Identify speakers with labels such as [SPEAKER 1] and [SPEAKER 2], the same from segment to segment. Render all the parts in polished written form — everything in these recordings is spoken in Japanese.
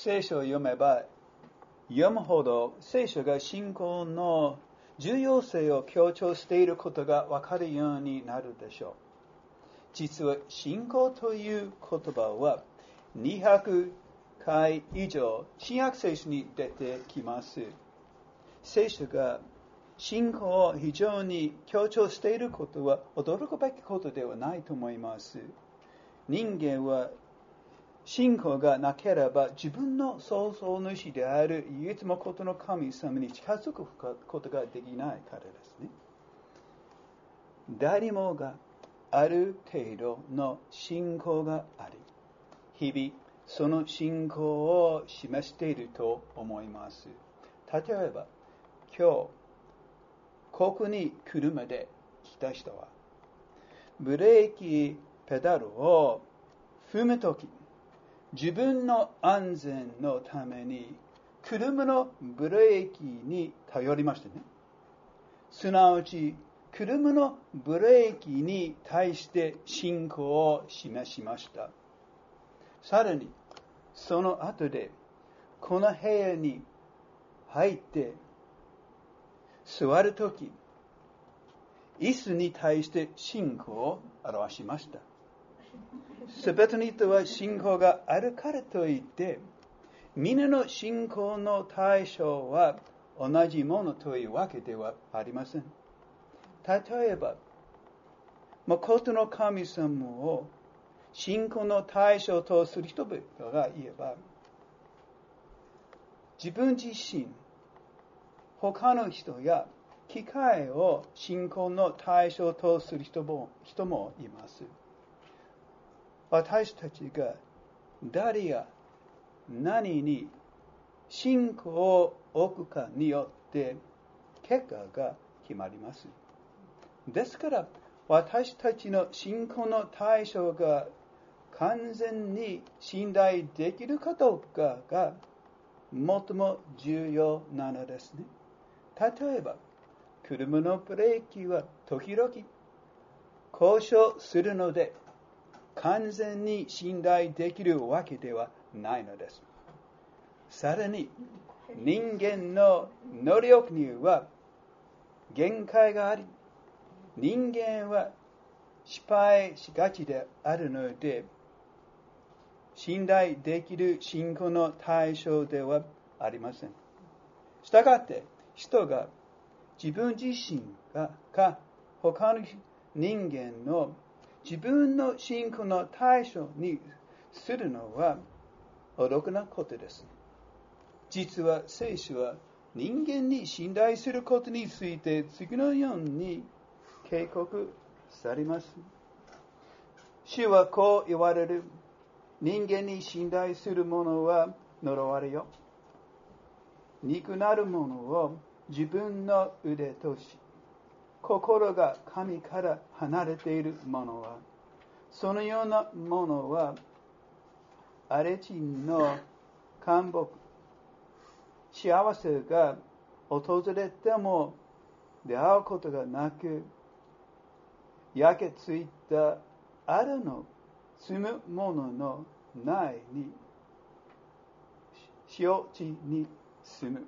[SPEAKER 1] 聖書を読めば読むほど聖書が信仰の重要性を強調していることがわかるようになるでしょう。実は信仰という言葉は200回以上新約聖書に出てきます。聖書が信仰を非常に強調していることは驚くべきことではないと思います。人間は信仰がなければ自分の創造主である唯一のことの神様に近づくことができないからですね。誰もがある程度の信仰があり、日々その信仰を示していると思います。例えば、今日、ここに車で来た人は、ブレーキペダルを踏むとき、自分の安全のために車のブレーキに頼りましたね。すなわち車のブレーキに対して信仰を示しました。さらにその後でこの部屋に入って座るとき、椅子に対して信仰を表しました。すべての人は信仰があるからといって、皆の信仰の対象は同じものというわけではありません。例えば、誠の神様を信仰の対象とする人々が言えば、自分自身、他の人や機会を信仰の対象とする人もいます。私たちが誰や何に信仰を置くかによって結果が決まります。ですから私たちの信仰の対象が完全に信頼できるかどうかが最も重要なのですね。例えば車のブレーキは時々故障するので完全に信頼できるわけではないのです。さらに人間の能力には限界があり、人間は失敗しがちであるので、信頼できる信仰の対象ではありません。したがって人が自分自身か他の人間の自分の信仰の対象にするのは愚かなことです。実は聖書は人間に信頼することについて次のように警告されます。主はこう言われる。人間に信頼する者は呪われよ。憎なる者を自分の腕とし、心が神から離れている者は、そのような者は荒れ地の干木、幸せが訪れても出会うことがなく、焼けついた荒の住む者の内に塩地に住む。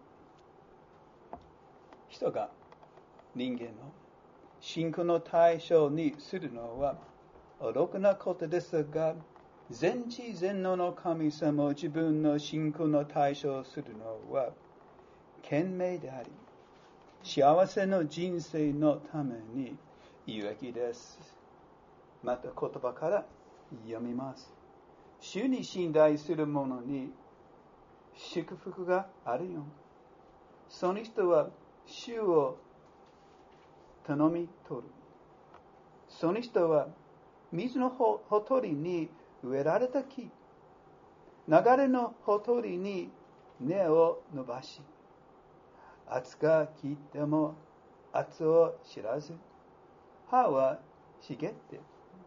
[SPEAKER 1] 人が人間の信仰の対象にするのは愚かなことですが、全知全能の神様を自分の信仰の対象とするのは賢明であり、幸せの人生のために有益です。また言葉から読みます。主に信頼する者に祝福があるよ。その人は主を頼み取る。その人は水のほとりに植えられた木、流れのほとりに根を伸ばし、暑が来ても暑を知らず、葉は茂って、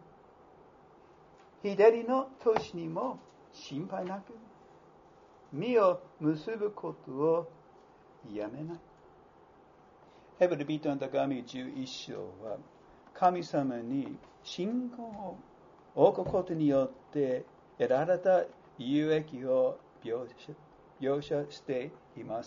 [SPEAKER 1] 日照りの年にも心配なく、実を結ぶことをやめない。ヘブル人の手紙11章は、神様に信仰を置くことによって得られた有益を描写しています。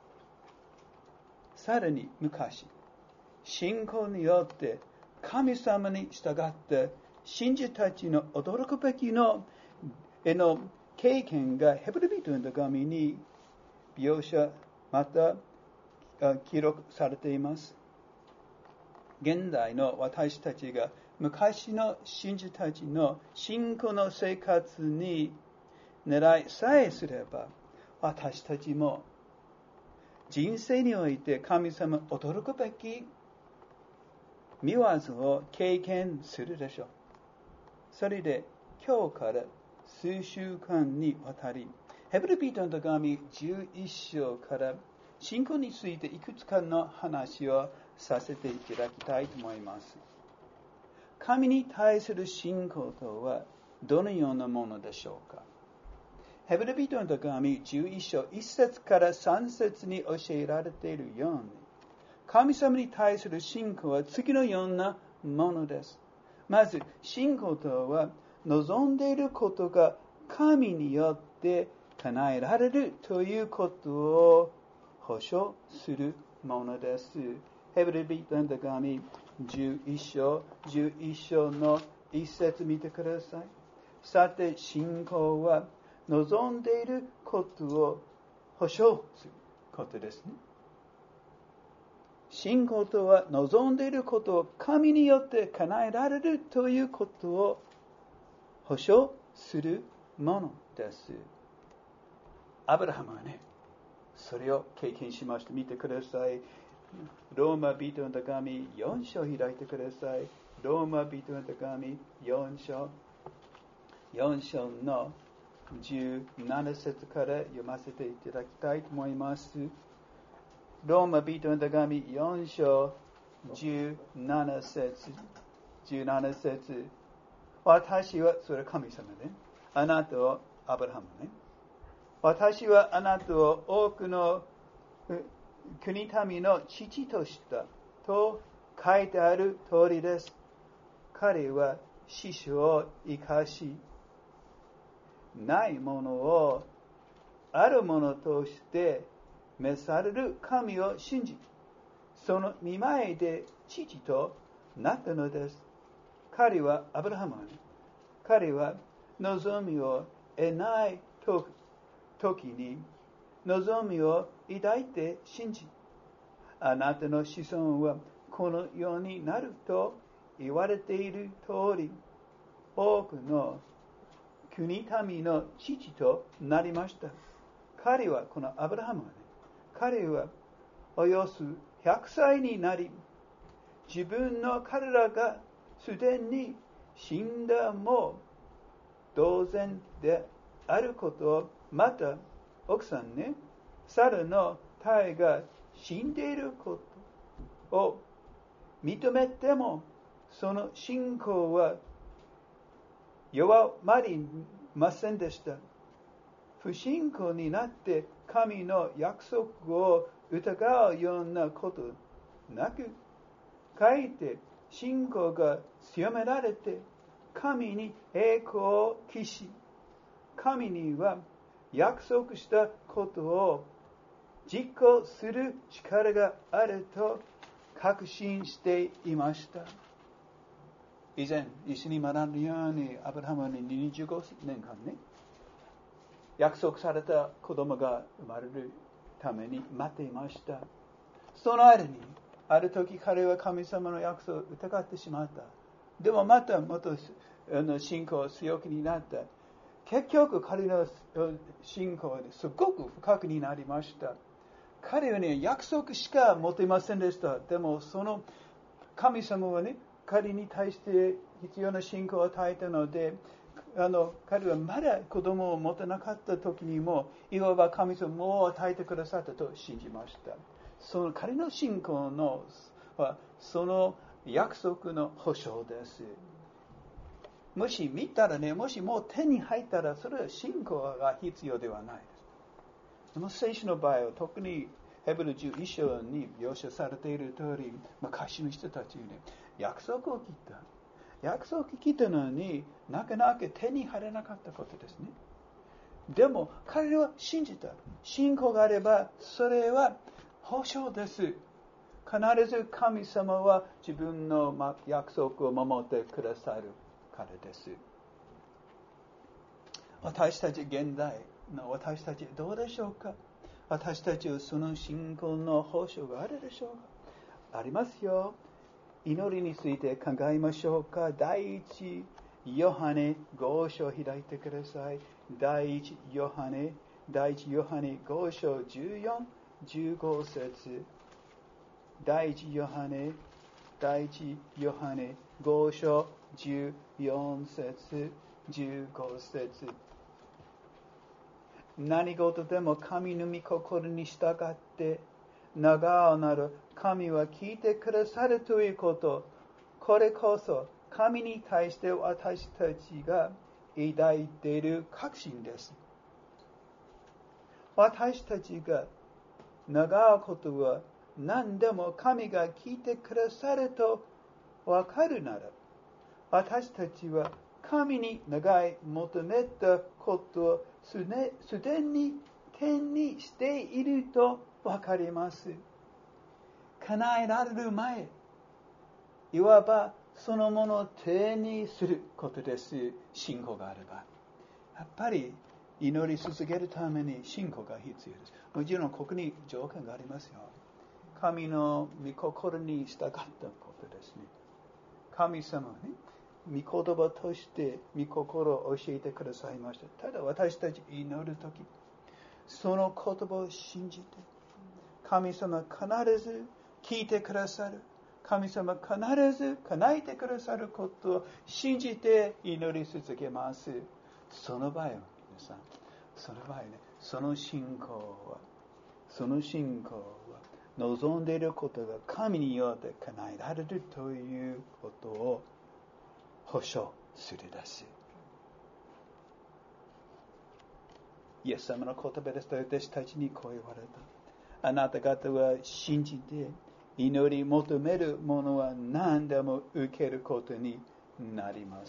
[SPEAKER 1] さらに昔、信仰によって神様に従って信者たちの驚くべきの経験がヘブル人の手紙に描写また記録されています。現代の私たちが昔の信者たちの信仰の生活に狙いさえすれば、私たちも人生において神様驚くべき見業を経験するでしょう。それで今日から数週間にわたり、ヘブル人の手紙11章から信仰についていくつかの話をさせていただきたいと思います。神に対する信仰とはどのようなものでしょうか。ヘブル人の手紙11章1節から3節に教えられているように、神様に対する信仰は次のようなものです。まず、信仰とは望んでいることが神によって叶えられるということを保証するものです。ヘブル人の手紙11章の1節見てください。さて、信仰は望んでいることを保証することですね。信仰とは望んでいることを神によって叶えられるということを保証するものです。アブラハムはね、それを経験しました。見てください。ローマ人の手紙4章開いてください。ローマ人の手紙4章の17節から読ませていただきたいと思います。ローマ人の手紙4章17節。私は、それは神様ね。あなたを、アブラハムね。私はあなたを多くの国民の父としたと書いてある通りです。彼は死者を生かし、ないものをあるものとして召される神を信じ、その見前で父となったのです。彼はアブラハムはね、彼は望みを得ない時に望みを抱いて信じ、あなたの子孫はこの世になると言われている通り、多くの国民の父となりました。彼は、このアブラハムはね、彼はおよそ100歳になり、自分の彼らがすでに死んだも同然であることを、また奥さんね、サラの体が死んでいることを認めても、その信仰は弱まりませんでした。不信仰になって神の約束を疑うようなことなく、かえって信仰が強められて、神に栄光を期し、神には約束したことを実行する力があると確信していました。以前一緒に学んだように、アブラハムに25年間ね、約束された子供が生まれるために待っていました。その間にある時、彼は神様の約束を疑ってしまった。でもまた信仰強くになった。結局彼の信仰はすごく深くになりました。彼はね、約束しか持っていませんでした。でもその神様はね、彼に対して必要な信仰を与えたので、彼はまだ子供を持てなかった時にも、いわば神様を与えてくださったと信じました。その彼の信仰のはその約束の保証です。もし見たらね、もしもう手に入ったら、それは信仰が必要ではないです。でも聖書の場合は、特にヘブル11章に描写されている通り、昔の人たちにね、約束を切った。約束を切ったのになかなか手に入らなかったことですね。 でも彼は信じた。信仰があればそれは保証です。必ず神様は自分の約束を守ってくださるからです。私たち現代の私たちどうでしょうか。私たちはその信仰の保証があるでしょうか。ありますよ。祈りについて考えましょうか。第一ヨハネ5章を開いてください。第一ヨハネ5章14、15節。第一ヨハネ5章14節、15節。何事でも神の御心に従って願うなら神は聞いてくださるということ、これこそ神に対して私たちが抱いている確信です。私たちが願うことは何でも神が聞いてくださると分かるなら、私たちは神に願い求めたことをすでに手にしていると分かります。叶えられる前、いわばそのものを手にすることです。信仰があれば。やっぱり祈り続けるために信仰が必要です。もちろんここに条件がありますよ。神の御心に従ったことですね。神様ね、御言葉として御心を教えてくださいました。ただ私たち祈るとき、その言葉を信じて、神様必ず聞いてくださる。神様必ず叶えてくださることを信じて祈り続けます。その場合は、皆さん、その信仰は望んでいることが神によって叶えられるということを保証するです。イエス様の言葉ですと私たちにこう言われた。あなた方は信じて祈り求めるものは何でも受けることになります。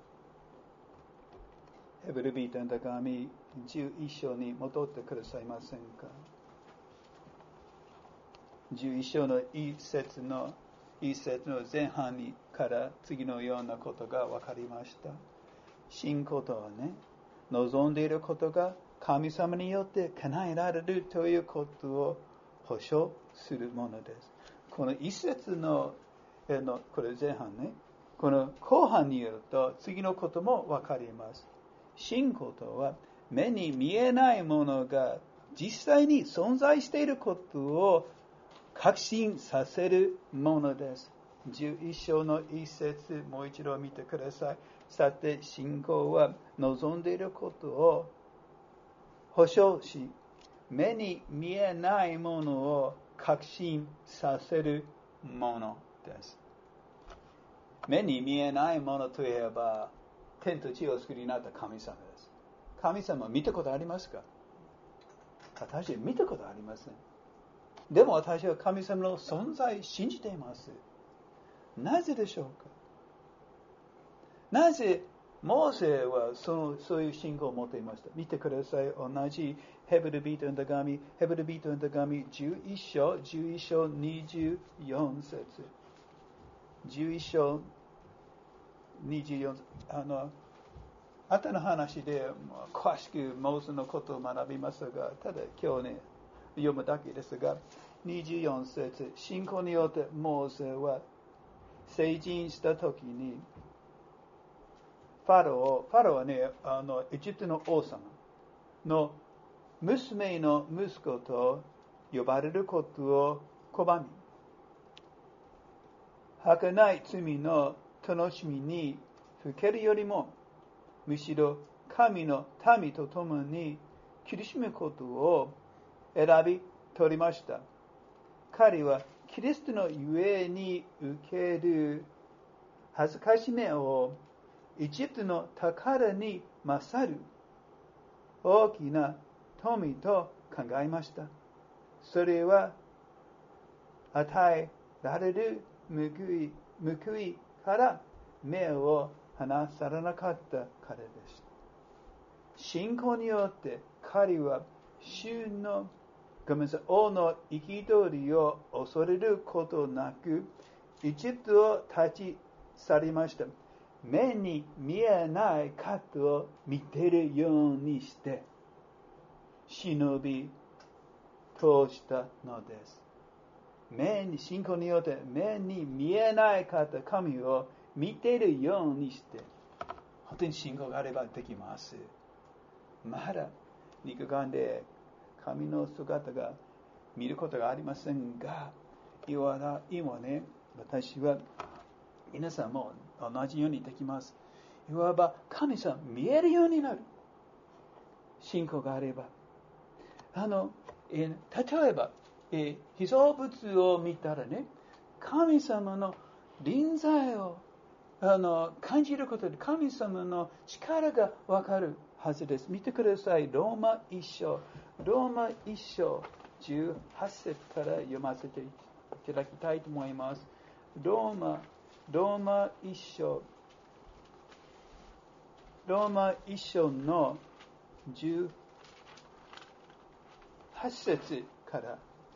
[SPEAKER 1] ヘブル人の手紙11章に戻ってくださいませんか。11章の一節の前半にから次のようなことが分かりました。信仰とはね、望んでいることが神様によって叶えられるということを保証するものです。この一節のこれ前半ね、この後半に言うと次のことも分かります。信仰とは目に見えないものが実際に存在していることを確信させるものです。11章の一節、もう一度見てください。さて、信仰は望んでいることを保証し、目に見えないものを確信させるものです。目に見えないものといえば、天と地を作りになった神様です。神様見たことありますか？私は見たことありません。でも私は神様の存在を信じています。なぜでしょうか？なぜモーセはそういう信仰を持っていました。見てください。同じヘブル人の手紙11章24節。11章24節。後の話で詳しくモーセのことを学びますが、ただ今日ね、読むだけですが、24節。信仰によってモーセは成人したときに、ファローはね、エジプトの王様の娘の息子と呼ばれることを拒み、儚い罪の楽しみにふけるよりも、むしろ神の民と共に苦しむことを選び取りました。彼はキリストのゆえに受ける恥ずかしめをエジプトの宝に勝る大きな富と考えました。それは与えられる報いから目を離されなかったからでした。 信仰によって彼は王の憤りを恐れることなく、エジプトを立ち去りました。目に見えない方を見ているようにして、忍び通したのです。信仰によって目に見えない方、神を見ているようにして、本当に信仰があればできます。まだ肉眼で神の姿が見ることがありませんが、今ね、私は皆さんも同じようにできます。いわば神様見えるようになる。信仰があれば。例えば、被造物を見たらね、神様の臨在を感じることで神様の力がわかるはずです。見てください。ローマ1章18節から読ませていただきたいと思います。ローマ1章の18節から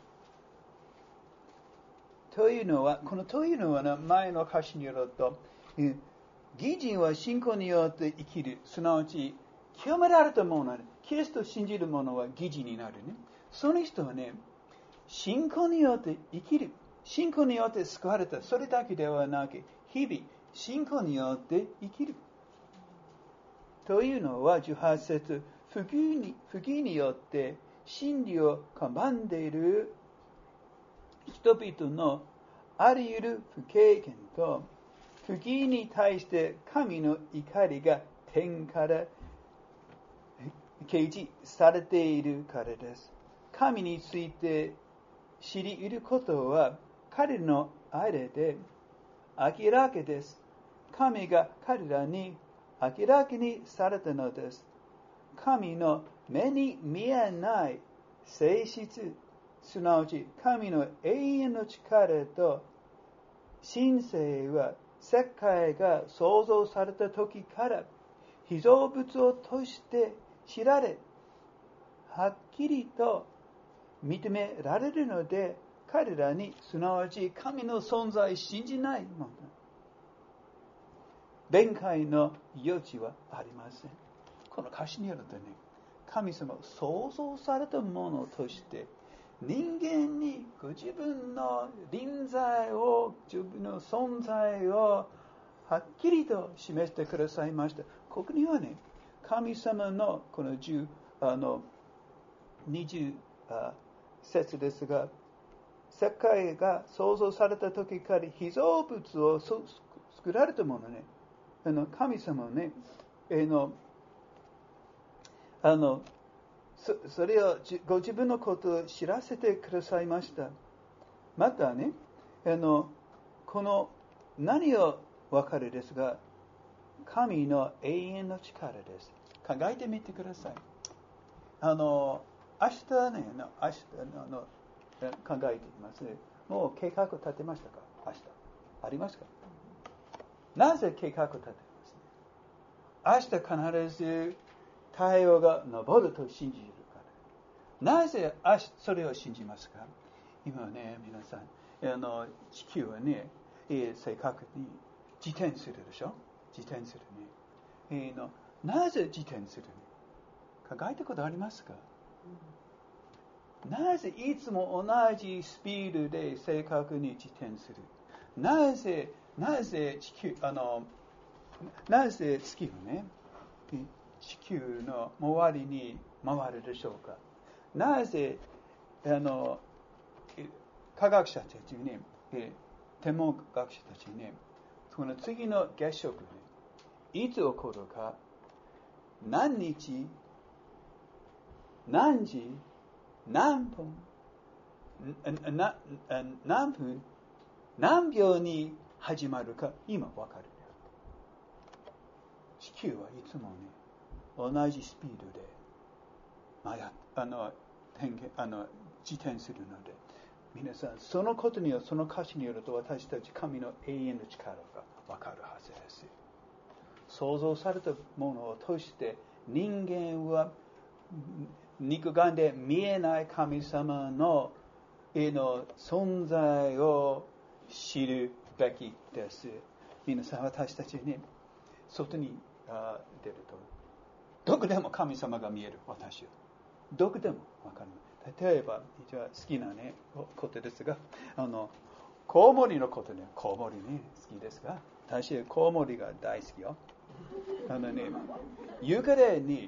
[SPEAKER 1] というのは、前の歌詞によると、義人は信仰によって生きる。すなわち、清められた者、キリストを信じる者は義人になるね。その人はね、信仰によって生きる。信仰によって救われた。それだけではなく、日々、信仰によって生きる。というのは、18節、不義によって真理を拒んでいる人々のあり得る不経験と、不義に対して神の怒りが天から掲示されているからです。神について知り得ることは彼の間で明らかです。神が彼らに明らかにされたのです。神の目に見えない性質、すなわち神の永遠の力と神性は世界が創造された時から被造物を通して知られ、はっきりと認められるので、彼らにすなわち神の存在を信じない者、弁解の余地はありません。この歌詞によるとね、神様を創造されたものとして人間にご自分の臨在を、自分の存在をはっきりと示してくださいました。ここにはね、神様のこの20節ですが、世界が創造された時から被造物を作られたものね、神様ね、それをご自分のことを知らせてくださいました。またね、この何を分かるですが、神の永遠の力です。考えてみてください。明日ね、考えています。もう計画立てましたか？明日ありますか？なぜ計画立てますね？明日必ず太陽が昇ると信じるから。なぜそれを信じますか？今ね、皆さん、地球はね、正確に自転するでしょ？自転するね。なぜ自転するの？考えたことありますか？なぜいつも同じスピードで正確に自転する？なぜ月はね、地球の周りに回るでしょうか？なぜ科学者たちにね、天文学者たちにね、この次の月食ね、いつ起こるか、何日、何時、何分、何秒に始まるか今分かる。地球はいつもね、同じスピードで自転するので、皆さんそのことによる、その歌詞によると、私たち神の永遠の力が分かるはずです。創造されたものを通して人間は肉眼で見えない神様の存在を知るべきです。皆さん、私たちに外に出ると、どこでも神様が見える。私はどこでも分かる。例えば、一番好きなことですが、コウモリのことね、コウモリね、好きですが、私はコウモリが大好きよ。夕暮れに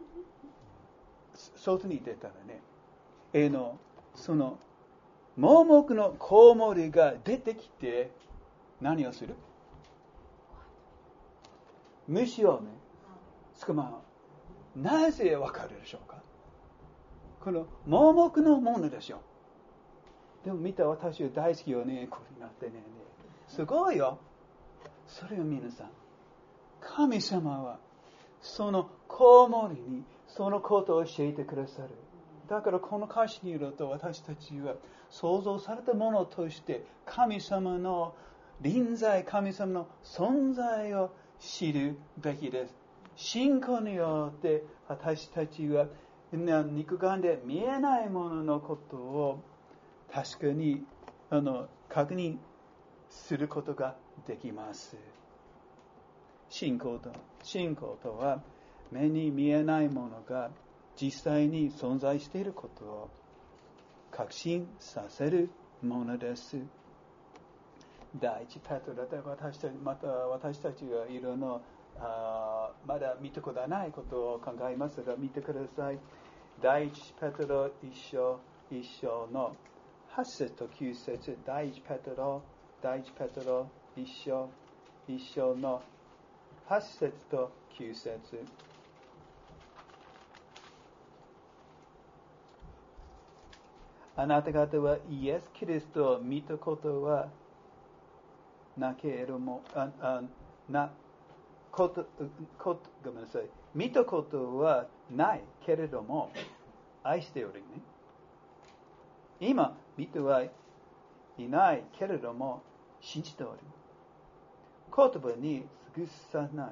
[SPEAKER 1] 外に出たらね、その盲目のコウモリが出てきて何をする？虫をね、捕まう。なぜわかるでしょうか？この盲目のものでしょ。でも見た私は大好きよね、こうなってね。すごいよ。それを皆さん、神様はそのコウモリにそのことを教えてくださる。だからこの歌詞によると、私たちは創造されたものとして神様の臨在、神様の存在を知るべきです。信仰によって私たちは肉眼で見えないもののことを確かに確認することができます。信仰とは目に見えないものが実際に存在していることを確信させるものです。第一ペトロで私たちがいろんなまだ見たことないことを考えますが、見てください。第一ペトロ一章の8節と9節、第一ペトロ一章の8節と9節。あなた方はイエス・キリストを見たことはなけれども、ごめんなさい。見たことはないけれども、愛しておるね。今、見てはいないけれども、信じておる。言葉に尽くさない。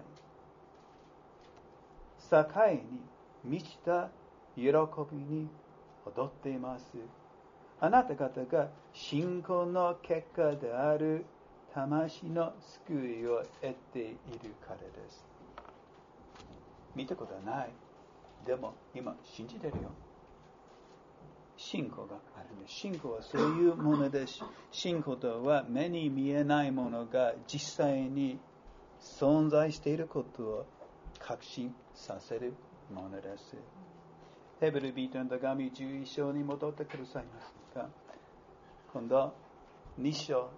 [SPEAKER 1] 境に満ちた喜びに踊っています。あなた方が信仰の結果である魂の救いを得ているからです。見たことはない。でも今信じてるよ。信仰があるんです。信仰はそういうものです。信仰とは目に見えないものが実際に存在していることを確信させるものです。ヘブル人の手紙11章に戻ってくださいますか。今度2章。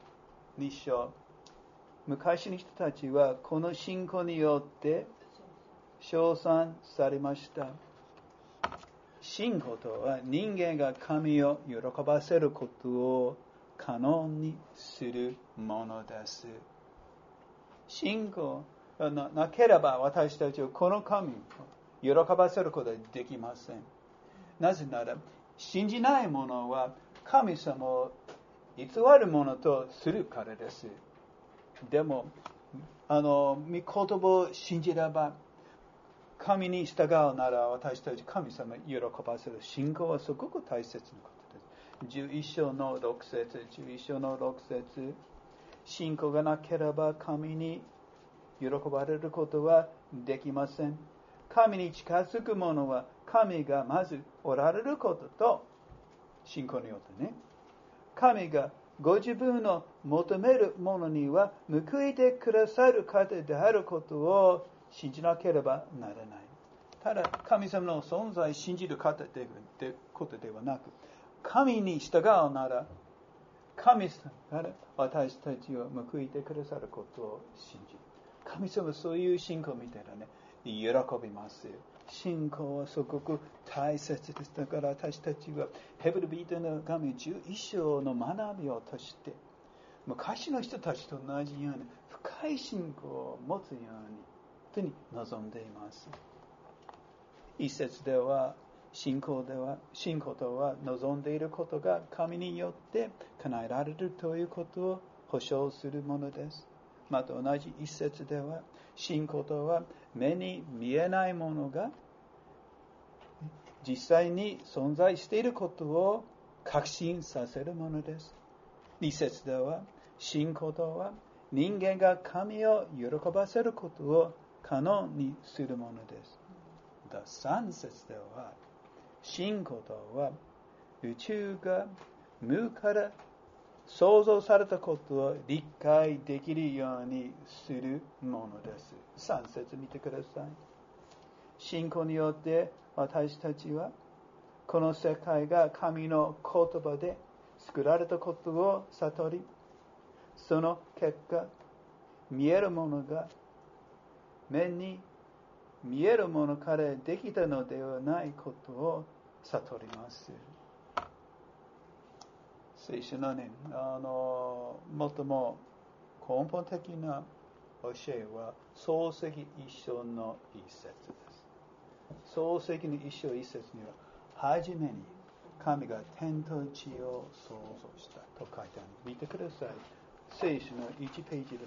[SPEAKER 1] 昔の人たちはこの信仰によって称賛されました。信仰とは人間が神を喜ばせることを可能にするものです。信仰がなければ私たちはこの神を喜ばせることはできません。なぜなら信じない者は神様を偽るものとするからです。でも御言葉を信じれば神に従うなら私たち神様を喜ばせる。信仰はすごく大切なことです。11章の6節、信仰がなければ神に喜ばれることはできません。神に近づく者は神がまずおられることと信仰によってね、神がご自分の求めるものには報いてくださる方であることを信じなければならない。ただ神様の存在を信じる方ということではなく、神に従うなら神様から私たちを報いてくださることを信じる。神様はそういう信仰を見たらね、喜びますよ。信仰はすごく大切です。だから私たちはヘブル人の手紙11章の学びを通して昔の人たちと同じように深い信仰を持つように本当に望んでいます。一節では信仰とは望んでいることが神によって叶えられるということを保証するものです。 また同じ一節では、信仰とは目に見えないものが実際に存在していることを確信させるものです。二節では、信仰とは人間が神を喜ばせることを可能にするものです。三節では、信仰とは宇宙が無から創造されたことを理解できるようにするものです。三節見てください。信仰によって私たちはこの世界が神の言葉で作られたことを悟り、その結果、見えるものが目に見えるものからできたのではないことを悟ります。聖書のね、最も根本的な教えは創世記一章の一節です。創世記の一章一節には、初めに神が天と地を創造したと書いてある。見てください。聖書の1ページです。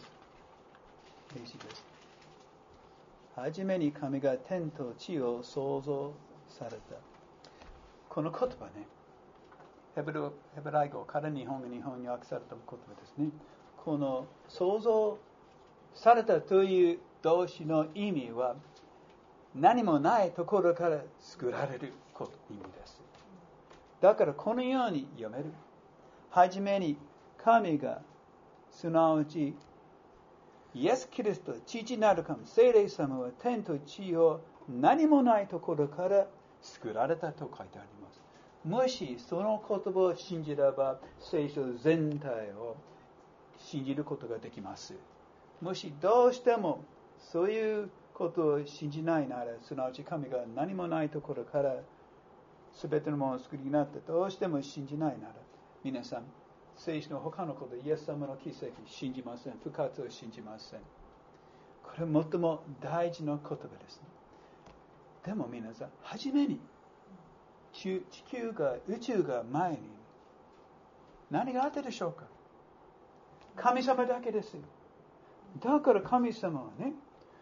[SPEAKER 1] 初めに神が天と地を創造された。この言葉ね、ヘブライ語から日本に訳された言葉ですね。この創造されたという動詞の意味は、何もないところから作られる意味です。だからこのように読める。はじめに神が、すなわちイエス・キリスト、父なる神、聖霊様は天と地を何もないところから作られたと書いてあります。もしその言葉を信じれば、聖書全体を信じることができます。もしどうしてもそういうことを信じないなら、すなわち神が何もないところから全てのものを作りになってどうしても信じないなら、皆さん、聖書の他のこと、イエス様の奇跡信じません。復活を信じません。これは最も大事な言葉です、ね。でも皆さん、初めに地球が、宇宙が前に何があったでしょうか。神様だけですよ。だから神様はね、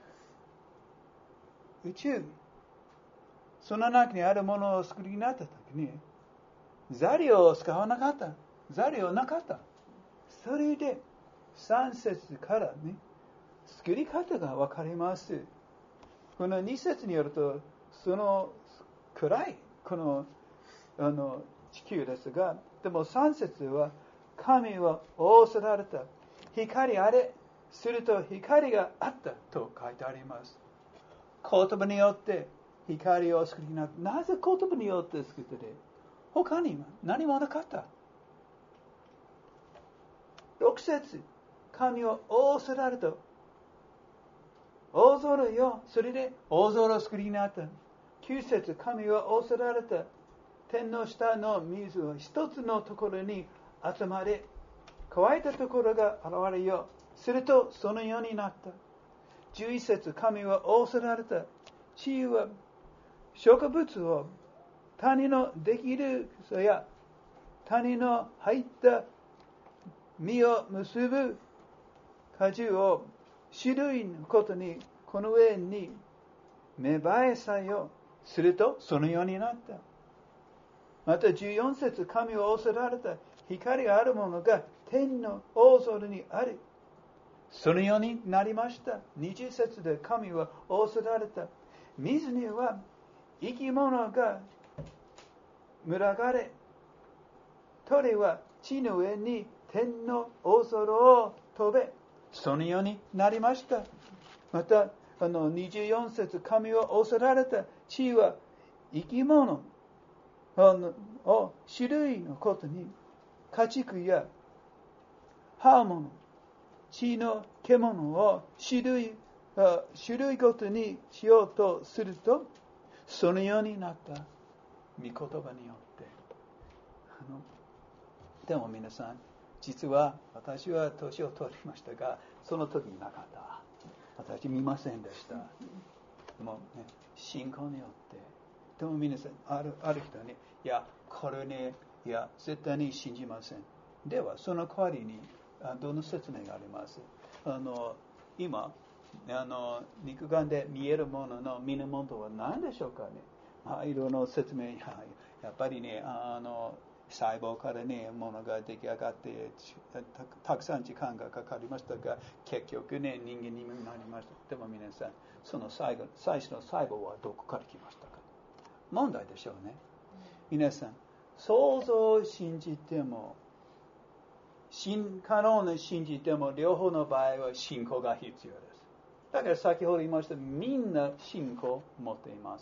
[SPEAKER 1] 宇宙、その中にあるものを作りになったときに、材料を使わなかった。材料なかった。それで3節からね、作り方がわかります。この2節によると、その暗いこの地球ですが、でも3節は、神は仰せられた。光あれ。すると光があったと書いてあります。言葉によって光を作りになった。なぜ言葉によって作ってで、他には何もなかった。6節、神は仰せられた。大空よ。それで大空を作りになった。9節、神は仰せられた。天の下の水は一つのところに集まり、乾いたところが現れよう。するとそのようになった。11節、神は仰せられた。地は植物を谷のできる草や谷の入った実を結ぶ果樹を種類のことにこの上に芽生えさよ。するとそのようになった。また14節、神は仰せられた。光があるものが天の大空にある。そのようになりました。20節で神は仰せられた。水には生き物が群がれ、鳥は地の上に天の大空を飛べ。そのようになりました。また24節、神は仰せられた。地は生き物を種類のことに家畜や葉物、地の獣を種類ごとにしようとすると、そのようになった。御言葉によって。でも皆さん、実は私は年を取りましたが、その時になかった。私見ませんでした。でもね、信仰によって。でも皆さん、ある人に、いや、これね、いや、絶対に信じません。では、その代わりに、どの説明があります。 今肉眼で見えるものの源は何でしょうかね。いろいろ説明、やっぱりね、細胞からね、ものが出来上がって、たくさん時間がかかりましたが、結局ね、人間にもなりました。でも皆さん、その最初の細胞はどこから来ましたか。問題でしょうね。皆さん、想像を信じても、可能に信じても、両方の場合は信仰が必要です。だから先ほど言いました、みんな信仰を持っています。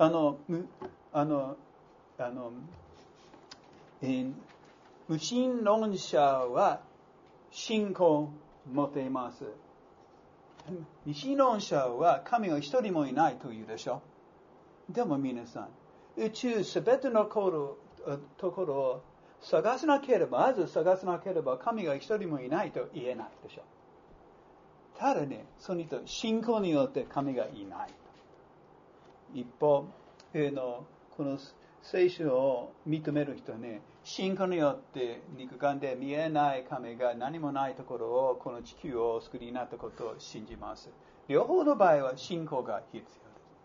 [SPEAKER 1] 無神論者は信仰を持っています。無神論者は神が一人もいないと言うでしょ。でも皆さん、宇宙すべてのところを探さなければ、まず探さなければ神が一人もいないと言えないでしょ。ただね、その人、信仰によって神がいない。一方、この聖書を認める人ね、信仰によって肉眼で見えない神が何もないところを、この地球をお作りになったことを信じます。両方の場合は信仰が必要です。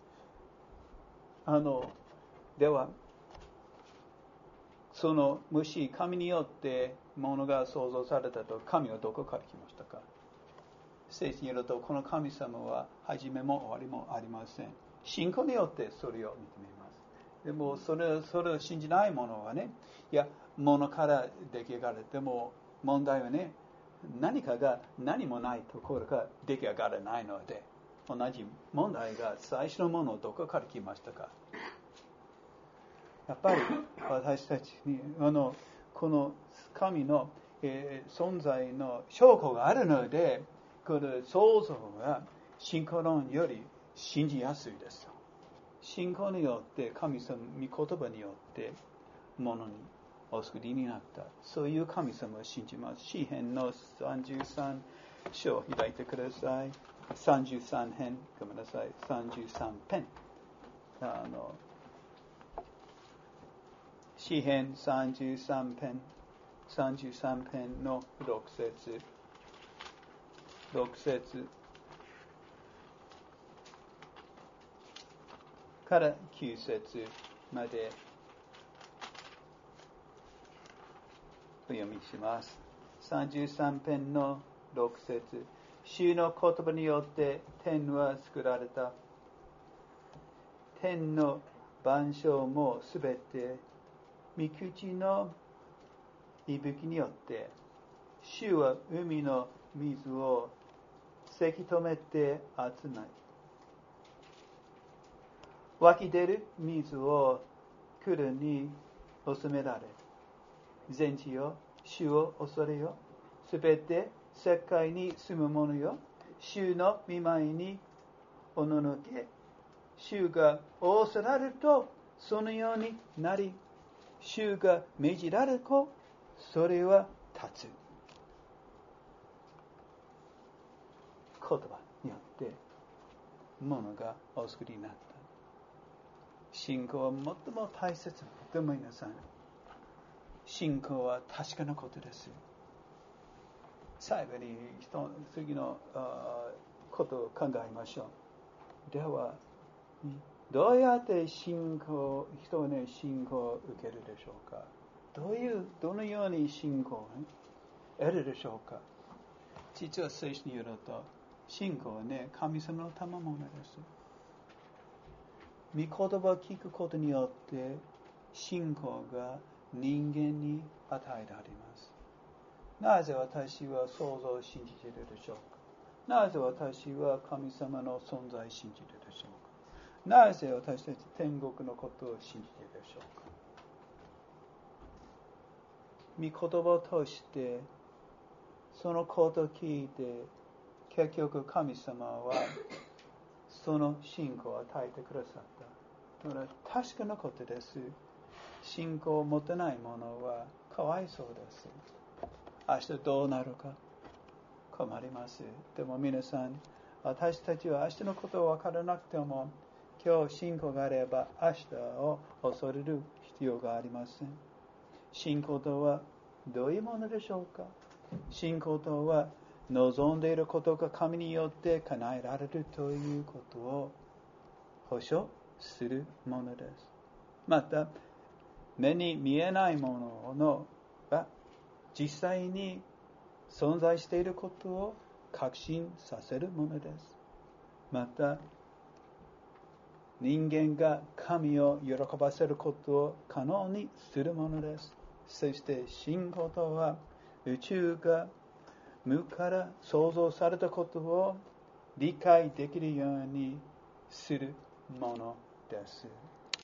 [SPEAKER 1] では、もし神によって物が創造されたと、神はどこから来ましたか。聖書によると、この神様は始めも終わりもありません。信仰によってそれを認めます。でもそれを信じない者はね、いや、物から出来上がる。でも問題はね、何かが何もないところが出来上がらないので、同じ問題が最初のものどこから来ましたか。やっぱり私たちにこの神の、存在の証拠があるので、この創造が信仰論より信じやすいです。信仰によって神様、御言葉によってものにお作りになった。そういう神様を信じます。詩編の33章を開いてください。33編、ごめんなさい、33編。詩編33編の6節から9節までお読みします。33編の6節、主の言葉によって天は作られた。天の万象もすべて御口の息吹によって、主は海の水をせき止めて集め、湧き出る水を蔵に収められ、全地よ、主を恐れよ、すべて世界に住む者よ、主の御前におののけ、主が仰せられるとそのようになり、主が命じられるとそれは立つ。言葉によって物がお作りになった。信仰は最も大切なこと。でも皆さん、信仰は確かなことです。最後に次のことを考えましょう。では、どうやって人はね、信仰を受けるでしょうか。どのように信仰を得るでしょうか。実は聖書によると、信仰はね、神様の賜物です。御言葉を聞くことによって、信仰が人間に与えられます。なぜ私は創造を信じているでしょうか。なぜ私は神様の存在を信じているでしょうか。なぜ私たち天国のことを信じているでしょうか。御言葉を通してそのことを聞いて、結局神様はその信仰を与えてくださった。だから確かなことです。信仰を持てない者はかわいそうです。明日どうなるか困ります。でも皆さん、私たちは明日のことを分からなくても、今日信仰があれば明日を恐れる必要がありません。信仰とはどういうものでしょうか。信仰とは望んでいることが神によって叶えられるということを保証するものです。また、目に見えないものが実際に存在していることを確信させるものです。また、人間が神を喜ばせることを可能にするものです。そして信仰とは宇宙が無から創造されたことを理解できるようにするものです。